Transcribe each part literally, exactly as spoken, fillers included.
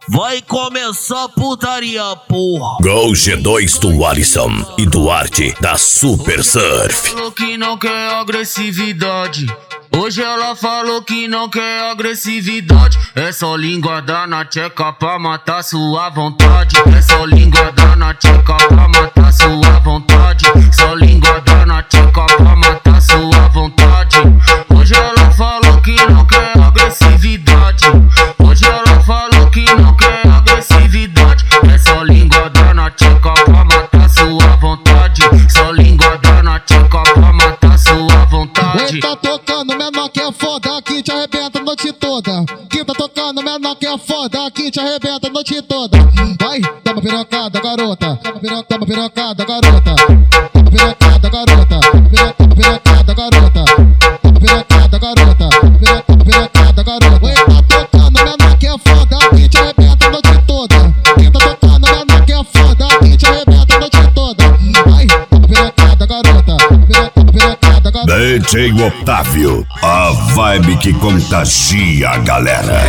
Vai começar a putaria, porra. Gol G dois do Alisson e Duarte da Super Surf. Falou que não quer agressividade. Hoje ela falou que não quer agressividade. É só linguada na tcheca pra matar sua vontade. É só linguada na tcheca pra matar sua vontade. Só linguada na tcheca pra matar sua vontade. Hoje ela falou que não quer agressividade. Hoje ela falou que não quer agressividade. É só linguada na tcheca pra matar sua vontade. Só linguada na tcheca pra matar sua vontade. Oi, tá tocando menor que é foda, que te arrebenta a noite toda. Que tá tocando menor que é foda, que te arrebenta a noite toda. Vai, dá uma pirocada, garota. Dá uma pirocada, dá uma pirocada, garota. Dá uma pirocada, garota. Dá uma pirocada, garota. Dá uma pirocada, garota. Dá uma pirocada, garota. Oi, tá tocando menor que é foda, que te arrebenta a noite toda. Que tá tocando menor que é foda, que te arrebenta a noite toda. Vai, dá uma pirocada, garota. Dá uma pirocada, garota. D J Otávio, a vibe que contagia a galera.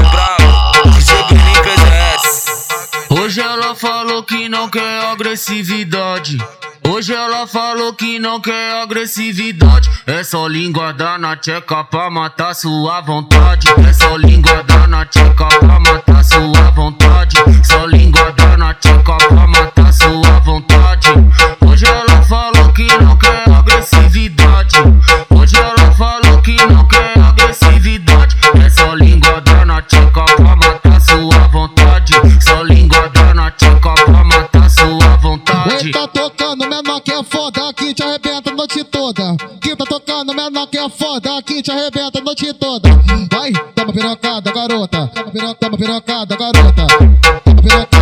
Hoje ela falou que não quer agressividade. Hoje ela falou que não quer agressividade. É só linguada na tcheca pra matar sua vontade. É só linguada na tcheca pra matar sua vontade. Só linguada na tcheca pra matar sua vontade. Hoje ela falou que não quer agressividade. Hoje ela falou que não quer agressividade. É só linguada na tcheca pra matar sua vontade. Só linguada na tcheca pra matar sua vontade. Oi, tá tocando menor que é foda, que te arrebenta a noite toda. Que tá tocando menor que é foda, que te arrebenta a noite toda. Vai, dá uma pirocada, garota. Dá uma pirocada, garota. Dá uma pirocada.